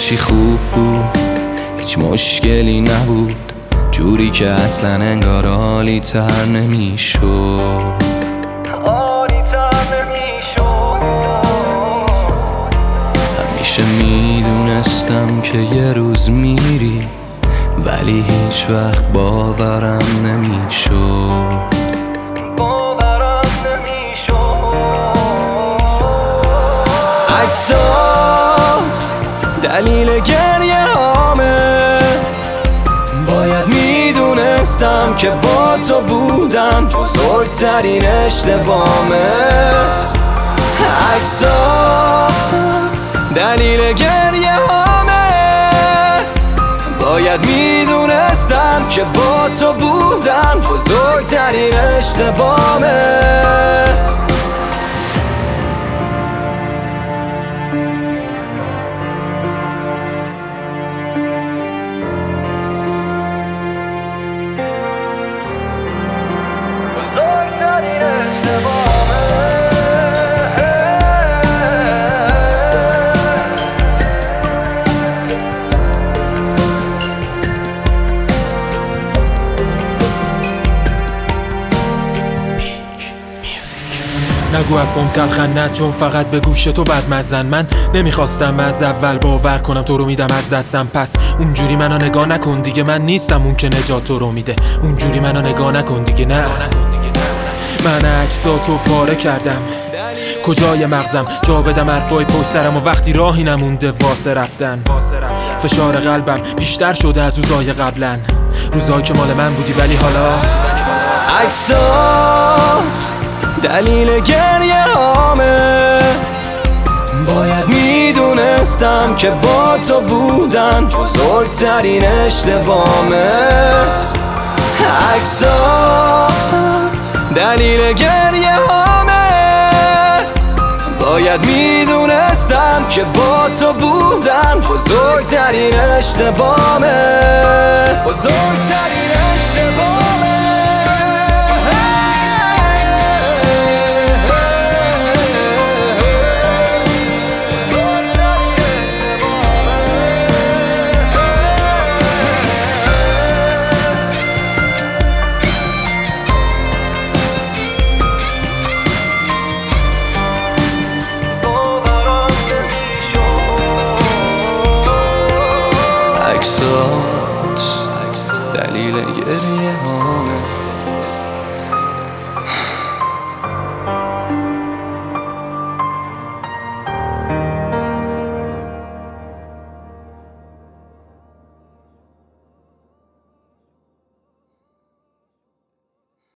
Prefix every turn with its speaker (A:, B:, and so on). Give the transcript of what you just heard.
A: چی خوب بود، هیچ مشکلی نبود، جوری که اصلا انگار عالی تر نمیشد. همیشه میدونستم که یه روز میری، ولی هیچ وقت باورم نمیشد. عکسات دلیل گریه هامه، باید میدونستم که با تو بودم بزرگترین اشتباهمه. عکسات دلیل گریه هامه، باید میدونستم که با تو بودم بزرگترین اشتباهمه.
B: نگو حرفم تلخن نه، چون فقط به گوش تو بدمزن. من نمیخواستم از اول باور کنم تو رو میدم از دستم، پس اونجوری منو نگاه نکن دیگه، من نیستم اون که نجات تو رو میده. اونجوری منو نگاه نکن دیگه، نه من عکساتو پاره کردم، کجای مغزم جا بدم حرفای پشت سرم، و وقتی راهی نمونده واسه رفتن. فشار قلبم بیشتر شده از روزای قبلن، روزایی که مال من بودی ولی حالا.
A: عکسات دلیل گریه هامه، باید میدونستم که با تو بودن بزرگترین اشتباهمه. عکسات دلیل گریه هامه، باید میدونستم که با تو بودن بزرگترین اشتباهمه. بزرگترین اشتباهمه. عکسات دلیل گریه هامه.